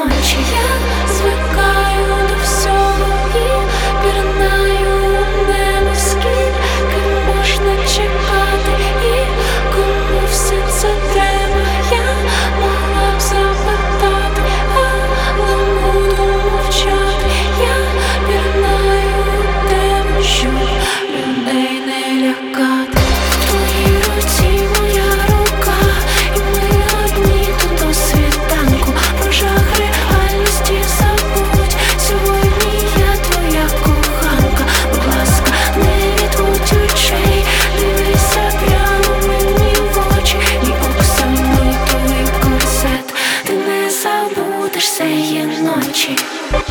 ночі. Я звикаю до всього і пірнаю у небо, скільки можна чекати і кому все це треба. Я могла б запитати, але буду мовчати. Я пірнаю у тебе, щоб людей не лякати. В твоїй руці моя рука, і ми одні тут до світанку. Про жах реальності забудь, сьогодні я твоя коханка. Будь ласка, не відводь очей, дивися прямо мені в очі. Мій оксамитовий корсет, ти не забудеш цієї ночі.